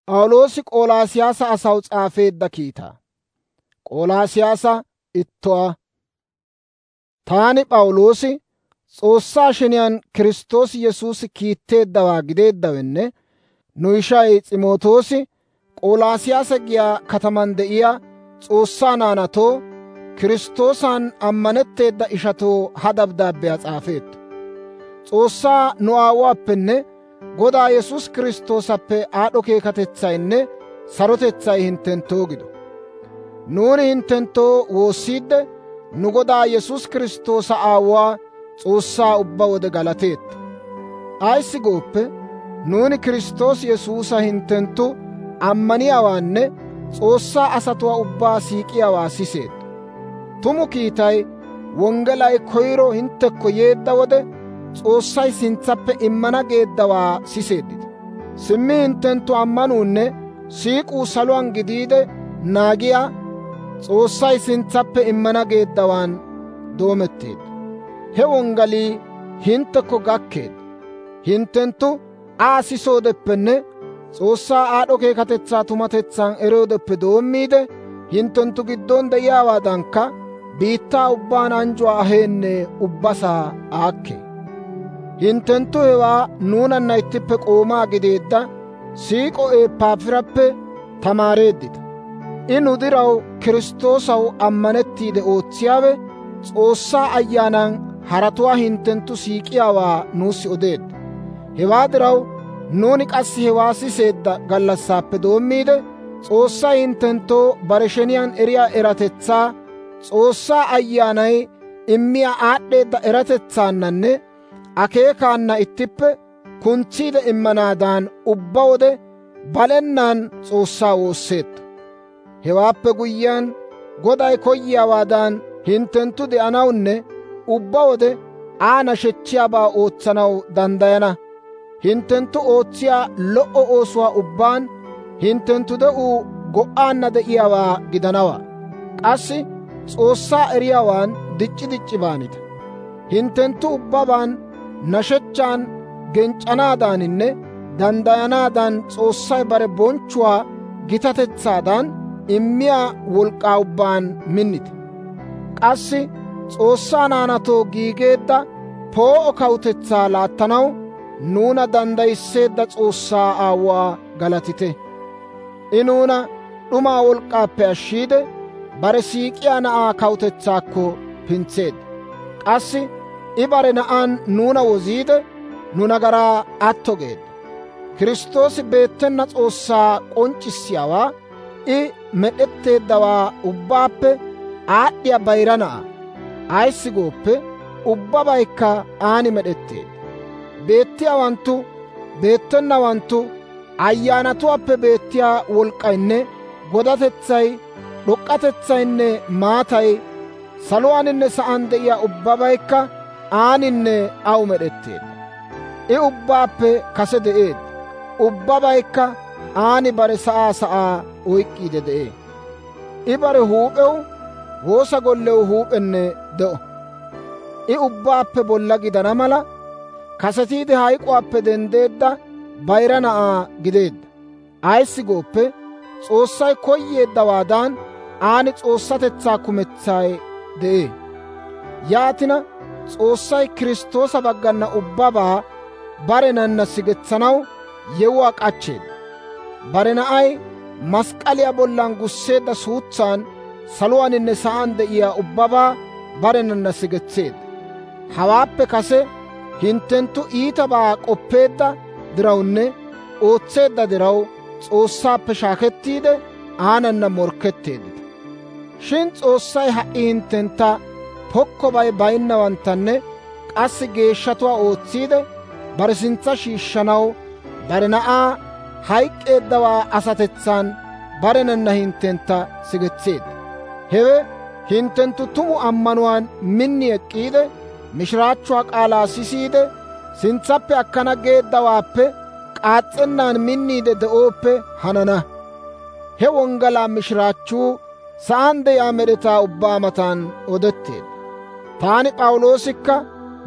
P'awuloosi Qolaasiyaasa asaw s'aafeedda kiitaa. Qolaasiyaasa 1. Taani P'awuloosi S'oossaa sheniyaan Kiristtoosi Yesuusi kiitteeddawaa gideeddawenne nu ishay S'imootoosi Qolaasiyaasa giyaa kataman de'iyaa S'oossaa naanatoo, Kiristtoosan ammanetteeda ishatoo ha dabdaabbiyaa s'aafeetto. S'oossaa nu Aawuwaappenne Godaa Yesuusi Kiristtoosappe aad'd'o keekatetsaynne sarotetsay hinttenttoo gido. Nuuni hinttenttoo woossiidde, nu Godaa Yesuusi Kiristtoosa Aawuwaa S'oossaa ubbaa wode galateetto. Ays gooppe, nuuni Kiristtoosi Yesuusa hinttenttu ammaniyaawaanne S'oossaa asatuwaa ubbaa siik'iyaawaa siseeddo. Tumu kiitay wonggelay koyro hinttekko yeedda wode, S'oossay sintsappe immana geeddawaa siseeddita. Simmi hinttenttu ammanuunne siik'uu saluwaan gidiide naagiyaa S'oossay sintsappe immana geeddawaan doometteedda. He wonggalii hinttekko gakkeedda. Hinttenttu Aa sisoodeppenne S'oossaa aad'd'o keekatetsaa tumatetsaan eroodeppe doommiide, hinttenttu giddon de'iyaawaadankka biittaa ubbaan anjjuwaa aheenne ubbasaa aakkee. Hinttenttu hewaa nuunanna ittippe k'oomaa gideedda siik'o Eppaafirappe tamaareeddita. I nu diraw Kiristtoosaw ammanettiide ootsiyaawe, S'oossaa Ayyaanan haratuwaa hinttenttu siik'iyaawaa nuussi odeedda. Hewaa diraw nuuni qassi hewaa siseedda gallassaappe doommiide, S'oossay hinttenttoo bare sheniyaan eriyaa eratetsaa, S'oossaa Ayyaanay immiyaa aad'd'eedda eratetsaannanne akeekaanna ittippe kuntsiide immanaadan ubbaa wode balenaan S'oossaa woosseetto. Hewaappe guyyiyaan Goday koyiyaawaadan hinttenttu de'anawunne ubbaa wode Aa nashechchiyaabaa ootsanaw danddayana. Hinttenttu ootsiyaa lo"o oosuwaa ubbaan hinttenttu de'uu go"aanna de'iyaawaa gidanawaa. Qassi S'oossaa eriyaawaan dic'c'i dic'c'i baanita. Hinttenttu ubbabaan nashechchaan genc'c'anaadaaninne danddayanaadan S'oossay bare bonchchuwaa gitatetsaadan immiyaa wolk'k'aa ubbaan minnite. Qassi S'oossaa naanatoo giigeedda poo'o kawutetsaa laattanaw nuuna danddayisseedda S'oossaa Aawuwaa galatite. I nuuna d'umaa wolk'k'aappe ashshiide, bare siik'iyaa Na'aa kawutetsaakko pintseedda. Qassi I bare Na'aan nuuna woziide, nu nagaraa atto geedda. Kiristtoosi beettena S'oossaa k'onc'c'issiyaawaa, I med'etteeddawaa ubbaappe aad'd'iyaa bayira Na'aa. Ays gooppe, ubbabaykka aan med'etteedda. Beettiyaawanttu, beettennawanttu, ayyaanatuwaappe beettiyaa wolk'k'aynne godatetsay, d'ok'k'atetsaynne maatay, saluwaaninne sa'aan de'iyaa ubbabaykka aaninne aw med'etteedda. I ubbaappe kase de'eedda. Ubbabaykka aan bare sa'aa oyk'k'iide de'ee. I bare huup'ew, woosa gollew huup'enne de'o. I ubbaappe bolla gidana mala, kasetiide hayk'uwaappe denddeedda bayira Na'aa gideedda. Ays gooppe, S'oossay koyeeddawaadan aan S'oossatetsaa kumetsay de'ee. Yaatina, S'oossay Kiristtoosa baggana ubbabaa barenanna sigetsanaw yewuwaa k'achcheedda. Bare Na'ay mask'k'aliyaa bollan gusseedda suutsan saluwaaninne sa'aan de'iyaa ubbabaa barenanna sigetseedda. Hawaappe kase hinttenttu iitabaa k'oppeedda dirawunne ootseedda diraw S'oossaappe shaakettiide aanana morkketteeddita. Shin S'oossay ha"i hinttentta pokkobay baynnawanttanne qassi geeshshatuwaa ootsiide bare sintsa shiishshanaw bare Na'aa hayk'k'eeddawaa asatetsan barenanna hinttentta sigetseedda. Hewe hinttenttu tumu ammanuwaan minni ek'k'iide, mishiraachchuwaa k'aalaa sisiide, sintsappe akkana geeddawaappe k'aas's'ennan minniide de'ooppe hanana. He wonggalaa mishiraachchuu sa'aan de'iyaa med'etaa ubbaa matan odetteedda. Taani P'awuloosikka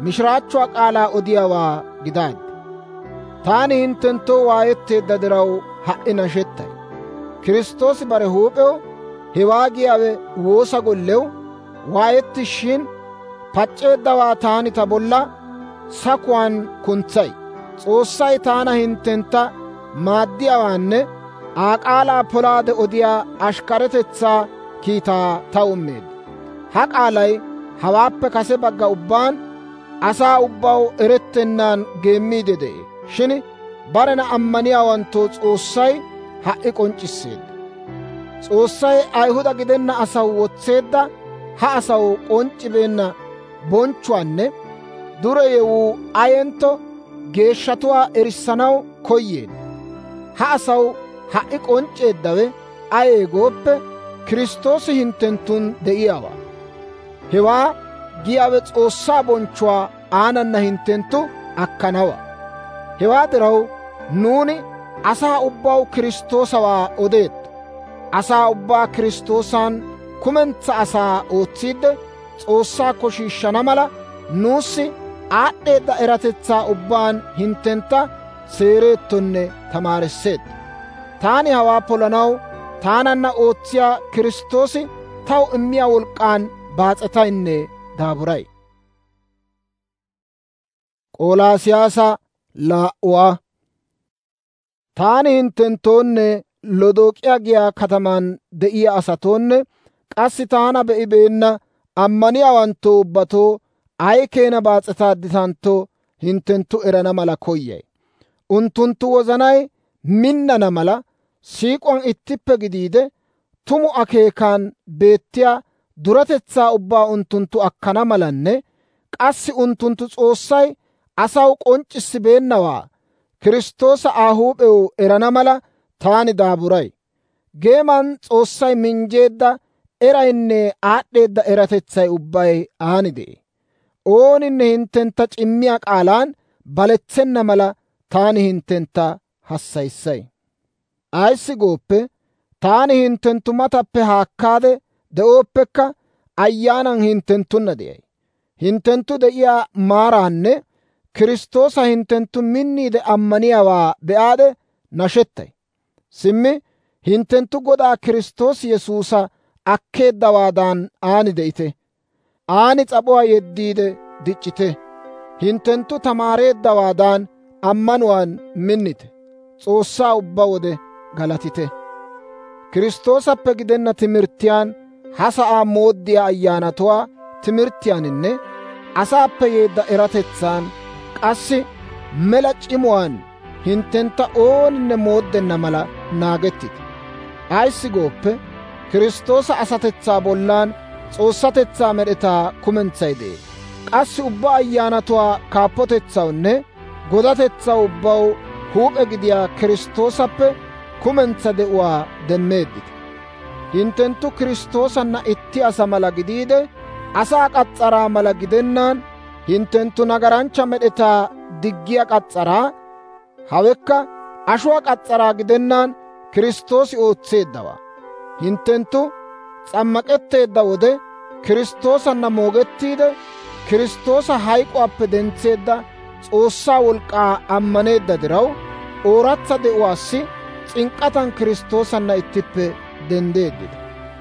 mishiraachchuwaa k'aalaa odiyaawaa gidaaddi. Taani hinttenttoo waayetteedda diraw ha"i nashettay. Kiristtoosi bare huup'ew hewaa giyaawe woosa gollew waayettishin pac'c'eeddawaa taani ta bolla sakuwaan kuntsay. S'oossay taana hinttentta maaddiyaawaanne Aa k'aalaa polaade odiyaa ashkkaretetsaa kiitaa taw immeedda. Ha k'aalay hawaappe kase bagga ubbaan asaa ubbaw erettennaan geemmiide de'ee. Shin barena ammaniyaawanttoo S'oossay ha"i k'onc'c'isseedda. S'oossay Ayihuda gidenna asaw wotseedda ha asaw k'onc'c'ibeenna bonchchuwaanne dure yewuu ayentto geeshshatuwaa erissanaw koyeedda. Ha asaw ha"i k'onc'c'eeddawe ayee gooppe, Kiristtoosi hinttenttun de'iyaawaa. Hewaa giyaawe S'oossaa bonchchuwaa aanana hinttenttu akkanawaa. Hewaa diraw nuuni asaa ubbaw Kiristtoosawaa odeetto. Asaa ubbaa Kiristtoosan kumentsaa asaa ootsiidde S'oossaakko shiishshana mala, nuussi aad'd'eedda eratetsaa ubbaan hinttentta seereettonne tamaarisseetto. Taani hawaa polanaw taananna ootsiyaa Kiristtoosi taw immiyaa wolk'k'aan baas'etaynne daaburay. Qoolaasiyaasa 2 Taani hinttenttoonne Lodook'iyaa giyaa kataman de'iyaa asatoonne qassi taana be'ibeenna ammaniyaawanttoo ubbatoo ay keena baas'etaadditantto hinttenttu erana mala koyyay. Unttunttu wozanay minnana mala, siik'uwaan ittippe gidiide, tumu akeekan beettiyaa duretetsaa ubbaa unttunttu akkana malanne k'assi unttunttu S'oossay asaw k'onc'c'issibeennawaa Kiristtoosa Aa huup'ew erana mala taani daaburay. Geeman S'oossay minjjeedda eraynne aad'd'eedda eratetsay ubbay aan de'ee. Ooninne hinttentta c'immiyaa k'aalaan baletsenna mala taani hinttentta hassayissay. Ayissi gooppe, taani hinttenttu matappe haakkaade de'ooppekka ayyaanan hinttenttunna de'ay. Hinttenttu de'iyaa maaraanne Kiristtoosa hinttenttu minniide ammaniyaawaa be'aade nashettay. Simmi hinttenttu Godaa Kiristtoosi Yesuusa akkeeddawaadan aan de'ite. Aan s'ap'uwaa yeddiide dic'c'ite. Hinttenttu tamaareeddawaadan ammanuwaan minnite. S'oossaa ubbaa wode galatite. Kiristtoosappe gidenna timirttiyaan, ha sa'aa mooddiyaa ayyaanatuwaa timirttiyaaninne asaappe yeedda eratetsaan, qassi mela c'imuwaan hinttentta ooninne mooddenna mala naagettite. Ayissi gooppe, Kiristtoosa asatetsaa bollan S'oossatetsaa med'etaa kumentsay de'ee. Qassi ubbaa ayyaanatuwaa kaappotetsawunne godatetsaw ubbaw huup'e gidiyaa Kiristtoosappe kumentsaa de'uwaa demmeeddita. Hinttenttu Kiristtoosanna itti asaa mala gidiide, asaa k'as's'araa mala gidennaan, hinttenttu nagaranchcha med'etaa diggiyaa k'as's'araa, hawekka ashuwaa k'as's'araa gidennaan Kiristtoosi ootseeddawaa. Hinttenttu s'ammak'etteedda wode Kiristtoosanna moogettiide, Kiristtoosa hayk'uwaappe dentseedda S'oossaa wolk'k'aa ammaneedda diraw, ooratsa de'uwaassi s'ink'k'atan Kiristtoosanna ittippe denddeeddita.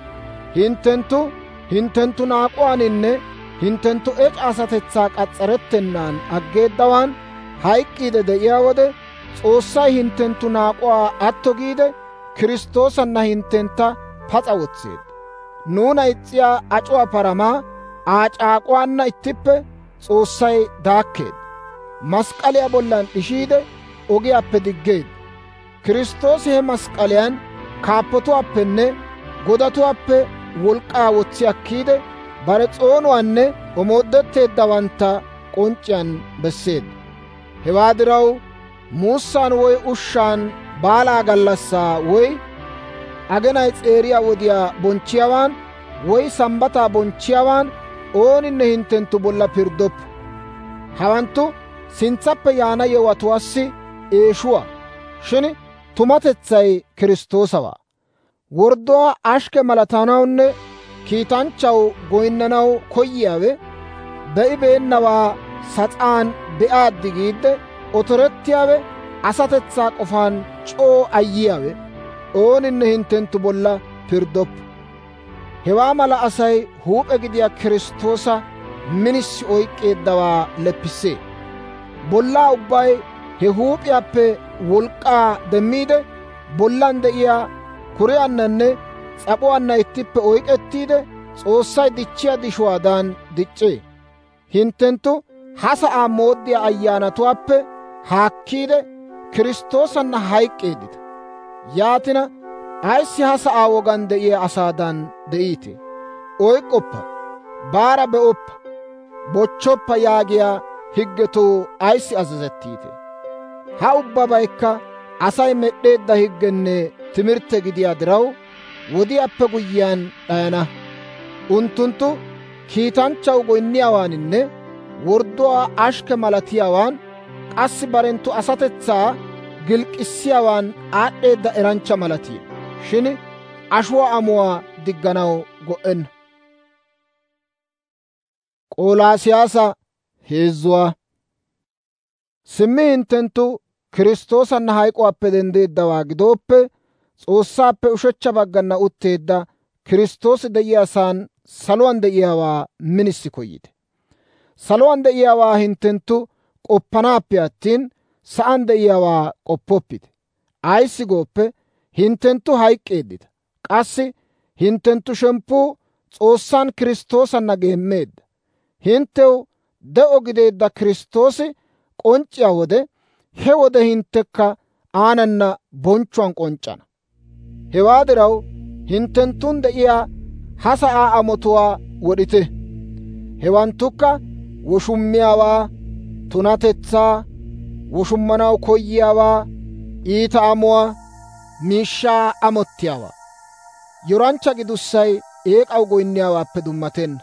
Hinttenttu naak'uwaaninne hinttenttu ec'a asatetsaa k'as's'arettennaan aggeeddawaan hayk'k'iide de'iyaa wode, S'oossay hinttenttu naak'uwaa atto giide, Kiristtoosanna hinttentta pas'a wotseedda. Nuuna is's'iyaa ac'uwaa paramaa Aa c'aak'uwaanna ittippe S'oossay daakkeedda. Mask'k'aliyaa bollan d'ishiide ogiyaappe diggeedda. Kiristtoosi he mask'k'aliyaan kaappatuwaappenne godatuwaappe wolk'k'aa wotsi akkiide, bare s'oonuwaanne omoodetteeddawantta k'onc'c'iyaan besseedda. Hewaa diraw, muussaan woy ushshaan baalaa gallassaa woy agenay s'eeriya wodiyaa bonchchiyaawaan woy Sambbataa bonchchiyaawaan ooninne hinttenttu bolla pirddoppo. Hawanttu sintsappe yaana yewatuwaassi eeshuwaa. Shin tumatetsay Kiristtoosawaa. Wordduwaa ashkke malatanawunne kiitanchchaw goyinnanaw koyiyaawe be'ibeennawaa sas'aan be'aaddi giidde otorettiyaawe asatetsaa qofaan c'oo ayyiyaawe ooninne hinttenttu bolla pirddoppo. Hewaa mala asay huup'e gidiyaa Kiristtoosa minisi oyk'k'eeddawaa leppissee. Bollaa ubbay he huup'iyaappe wolk'k'aa demmiide, bollan de'iyaa kuriyaannanne s'ap'uwaanna ittippe oyk'ettiide, S'oossay dichchiyaa dishuwaadan dic'c'ee. Hinttenttu ha sa'aa mooddiyaa ayyaanatuwaappe haakkiide, Kiristtoosanna hayk'k'eeddita. Yaatina, ayissi ha sa'aa wogan de'iyaa asaadan de'iite? Oyk'k'oppa, baara be'oppa, bochchoppa yaagiyaa higgetoo ayissi azazettiite? Ha ubbabaykka Asay med'd'eedda higgenne timirtte gidiyaa diraw, wodiyaappe guyyiyaan d'ayana. Unttunttu kiitanchchaw goynniyaawaaninne wordduwaa ashkke malatiyaawaan, qassi barenttu asatetsaa gilk'k'issiyaawaan aad'd'eedda eranchcha malatiino. Shin ashuwaa amuwaa digganaw go"enna. Qoolaasiyaasa 3 Simmi hinttenttu Kiristtoosanna hayk'uwaappe denddeeddawaa gidooppe, S'oossaappe ushechcha baggana utteedda Kiristtoosi de'iyaasaan saluwaan de'iyaawaa minisi koyite. Saluwaan de'iyaawaa hinttenttu k'oppanaappe attin, sa'aan de'iyaawaa k'oppoppite. Ayissi gooppe, hinttenttu hayk'k'eeddita; qassi hinttenttu shemppuu S'oossaan Kiristtoosanna geemmeedda. Hinttew de'o gideedda Kiristtoosi k'onc'c'iyaa wode, he wode hinttekka aanana bonchchuwaan k'onc'c'ana. Hewaa diraw, hinttenttun de'iyaa ha sa'aa amotuwaa wod'ite. Hewanttukka woshummiyaawaa, tunatetsaa, woshummanaw koyiyaawaa, iita amuwaa, miishshaa amottiyaawaa. Yoranchcha gidussay eek'aw goynniyaawaappe dummatenna.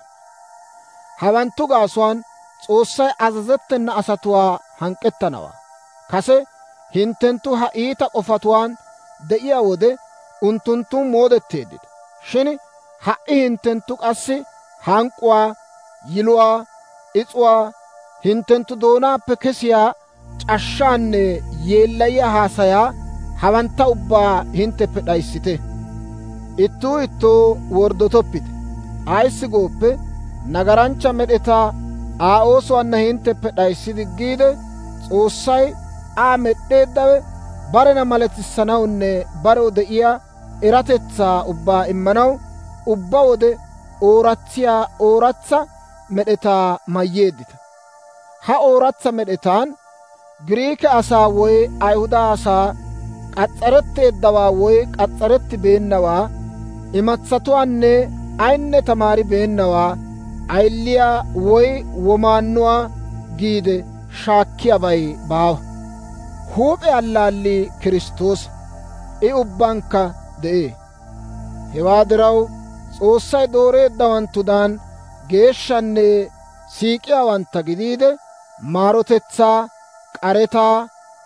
Hawanttu gaasuwaan S'oossay azazettena asatuwaa hank'k'ettanawaa. Kase hinttenttu ha iita k'ofatuwaan de'iyaa wode unttunttun moodetteeddita. Shin ha"i hinttenttu qassi hank'k'uwaa, yiluwaa, is'uwaa, hinttenttu doonaappe kesiyaa c'ashshaanne yeellayiyaa haasayaa hawantta ubbaa hintteppe d'ayissite. Ittuu ittoo worddotoppite. Ayissi gooppe, nagaranchcha med'etaa Aa oosuwaanna hintteppe d'ayissi diggiide, S'oossay Aa med'd'eeddawe barena malattissanawunne barew de'iyaa eratetsaa ubbaa immanaw ubbaa wode ooratsiyaa ooratsa med'etaa mayyeeddita. Ha ooratsa med'etaan Giriike asaa woy Ayihuda asaa, k'as's'aretteeddawaa woy k'as's'arettibeennawaa, imatsatuwaanne ayinne tamaaribeennawaa, ayiliyaa woy womaannuwaa giide shaakkiyaabay baawa. Huup'e allaallii Kiristtoosa; I ubbankka de'ee. Hewaa diraw, S'oossay dooreeddawanttudan geeshshanne siik'iyaawantta gidiide, maarotetsaa, k'aretaa,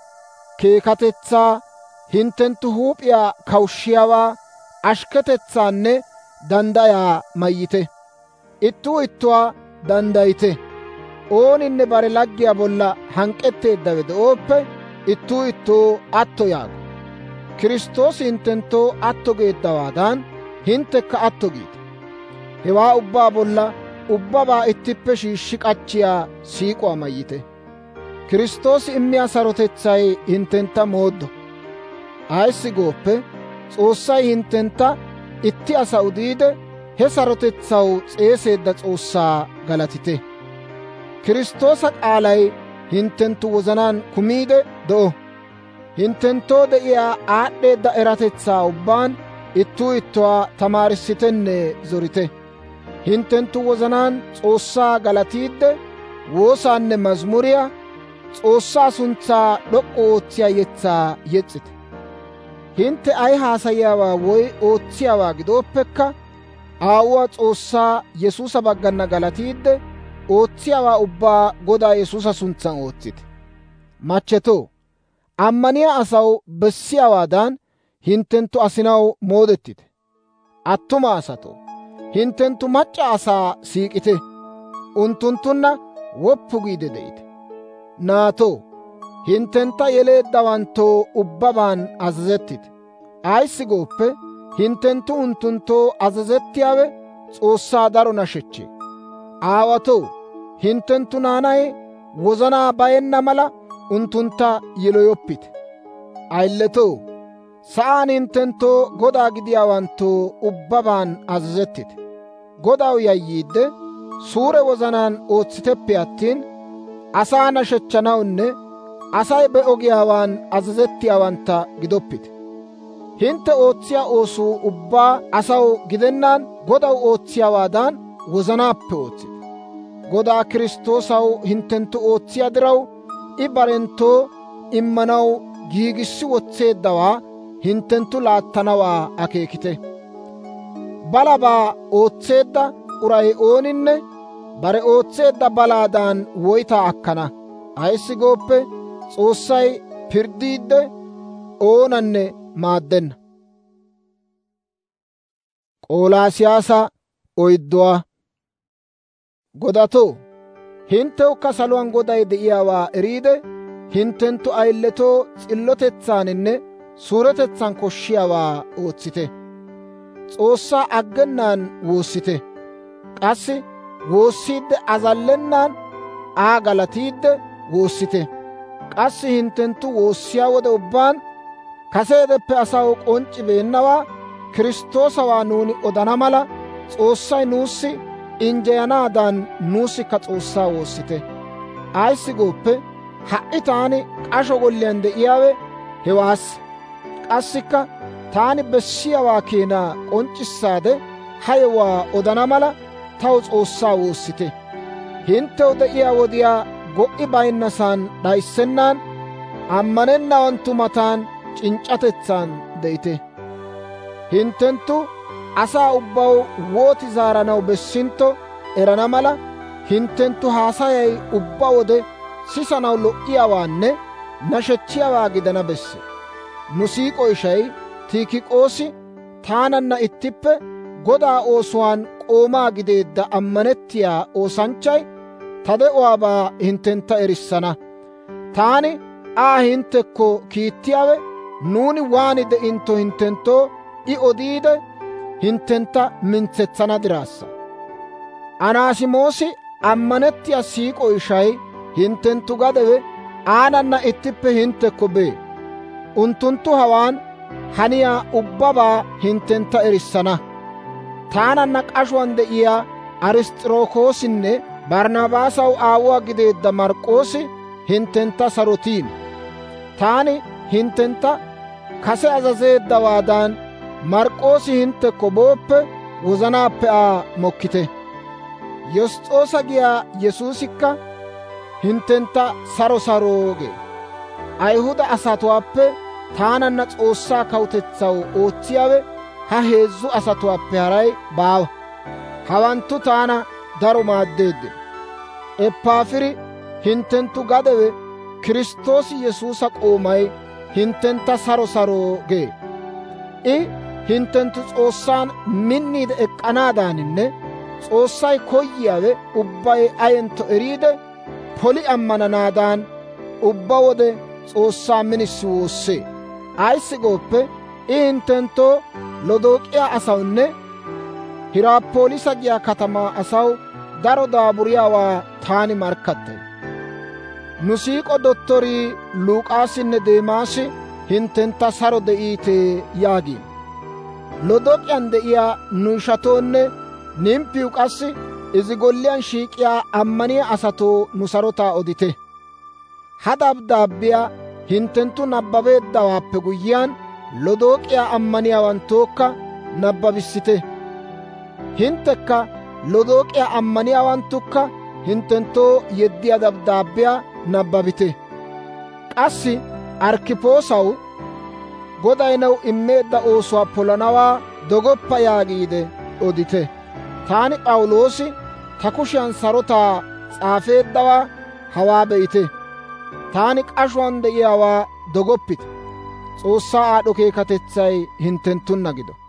keekatetsaa, hinttenttu huup'iyaa kawushshiyaawaa, ashkketetsaanne danddayaa mayyite. Ittuu ittuwaa danddayite. Ooninne bare laggiyaa bolla hank'k'etteeddawe de'ooppe, ittuu ittoo atto yaago. Kiristtoosi hinttenttoo atto geeddawaadan, hinttekka atto giite. Hewaa ubbaa bolla ubbabaa ittippe shiishshi k'achchiyaa siik'uwaa mayyite. Kiristtoosi immiyaa sarotetsay hinttentta mooddo. Ayissi gooppe, S'oossay hinttentta itti asaa udiide, he sarotetsaw s'eeseedda S'oossaa galatite. Kiristtoosa k'aalay hinttenttu wozanaan kumiide de'o. Hinttenttoo de'iyaa aad'd'eedda eratetsaa ubbaan ittuu ittuwaa tamaarissitenne zorite. Hinttenttu wozanaan S'oossaa galatiidde, woosaanne mazimuriyaa, S'oossaa suntsaa d'ok'k'u ootsiyaa yetsaa yes's'ite. Hintte ay haasayiyaawaa woy ootsiyaawaa gidooppekka, Aawuwaa S'oossaa Yesuusa baggana galatiidde, ootsiyaawaa ubbaa Godaa Yesuusa suntsan ootsite. Machchetoo, ammaniyaa asaw bessiyaawaadan hinttenttu asinaw moodettite. Attuma asatoo, hinttenttu mac'c'a asaa siik'ite. Unttunttunna woppu giide de'ite. Naatoo, Hinttentta yeleeddawanttoo ubbabaan azazettite. Ayissi gooppe, hinttenttu unttunttoo azazettiyaawe S'oossaa daro nashechchee. Aawatoo, hinttenttu naanay wozanaa bayenna mala unttuntta yiloyoppite. Ayiletoo, sa'aan hinttenttoo Godaa gidiyaawanttoo ubbabaan azazettite. Godaw yayyiidde, suure wozanaan ootsiteppe attin, asaa nashechchanawunne Asay be'o giyaawaan azazettiyaawantta gidoppite. Hintte ootsiyaa oosuu ubbaa asaw gidennaan Godaw ootsiyaawaadan wozanaappe ootsite. Godaa Kiristtoosaw hinttenttu ootsiyaa diraw, I barenttoo immanaw giigissi wotseeddawaa hinttenttu laattanawaa akeekite. Balabaa ootseedda uray ooninne bare ootseedda balaadan woytaa akkana. Ayissi gooppe, S'oossay pirddiidde oonanne maaddenna. Qoolaasiyaasa 4. Godatoo, hinttewukka saluwaan Goday de'iyaawaa eriide, hinttenttu ayiletoo s'illotetsaaninne suuretetsaan koshshiyaawaa ootsite. S'oossaa aggenaan woossite. Qassi woossiidde azallenaan Aa galatiidde woossite. Qassi hinttenttu woossiyaa wode ubbaan kaseedeppe asaw k'onc'c'ibeennawaa Kiristtoosawaa nuuni odana mala, S'oossay nuussi injjeyanaadan nuussikka S'oossaa woossite. Ayissi gooppe, ha"i taani k'asho golliyaan de'iyaawe hewaassa. Qassikka taani bessiyaawaa keenaa k'onc'c'issaade ha yewuwaa odana mala, taw S'oossaa woossite. Hinttew de'iyaa wodiyaa go"i baynnasaan d'ayissennan, ammanennawanttu matan c'inc'c'atetsaan de'ite. Hinttenttu asaa ubbaw wooti zaaranaw bessintto erana mala, hinttenttu haasayay ubbaa wode sisanaw lo"iyaawaanne nashechchiyaawaa gidana besse. Nu siik'o ishay Tiikik'oosi taananna ittippe Godaa oosuwaan k'oomaa gideedda ammanettiyaa oosanchchay ta de'uwaabaa hinttentta erissana. Taani Aa hinttekko kiittiyaawe nuuni waan de'intto hinttenttoo I odiide, hinttentta mintsetsana diraassa. Anaasimoosi ammanettiyaa siik'o ishay hinttenttu gadewe aanana ittippe hinttekko bee. Unttunttu hawaan haniyaa ubbabaa hinttentta erissana. Taananna k'ashuwaan de'iyaa Ariss's'irokoosinne Barnnaabaasaw aawuwaa gideedda Mark'k'oosi hinttentta sarotiino. Taani hinttentta kase azazeeddawaadan, Mark'k'oosi hinttekko booppe, wozanaappe Aa mokkite. Yoss's'oosa giyaa Yesuusikka hinttentta saro saro gee. Ayihuda asatuwaappe taananna S'oossaa kawutetsaw ootsiyaawe ha 3 asatuwaappe haray baawa. Hawanttu taana daro maaddeeddino. Eppaafiri hinttenttu gadewe Kiristtoosi Yesuusa k'oomay hinttentta saro saro gee. I hinttenttu S'oossaan minniide ek'k'anaadaaninne S'oossay koyyiyaawe ubbay ayentto eriide, poli ammananaadan ubbaa wode S'oossaa minisi woossee. Ayissi gooppe, I hinttenttoo Lodook'iyaa asawunne Hiraappoliisa giyaa katamaa asaw daro daaburiyaawaa taani markkattay. Nu siik'o dottorii Luk'aasinne Deemaasi hinttentta saro de'iite yaagiino. Lodook'iyaan de'iyaa nu ishatoonne Nimppiw qassi izi golliyaan shiik'iyaa ammaniyaa asatoo nu sarotaa odite. Ha dabddaabbiyaa hinttenttu nabbabeeddawaappe guyyiyaan, Lodook'iyaa ammaniyaawanttookka nabbabissite. Hinttekka Lodook'iyaa ammaniyaawanttukka hinttenttoo yeddiyaa dabddaabbiyaa nabbabite. Qassi Arkkipoosaw Goday new immeedda oosuwaa polanawaa dogoppa yaagiide odite. Taani P'awuloosi ta kushiyan sarotaa s'aafeeddawaa hawaa be'ite. Taani k'ashuwaan de'iyaawaa dogoppite. S'oossaa aad'd'o keekatetsay hinttenttunna gido.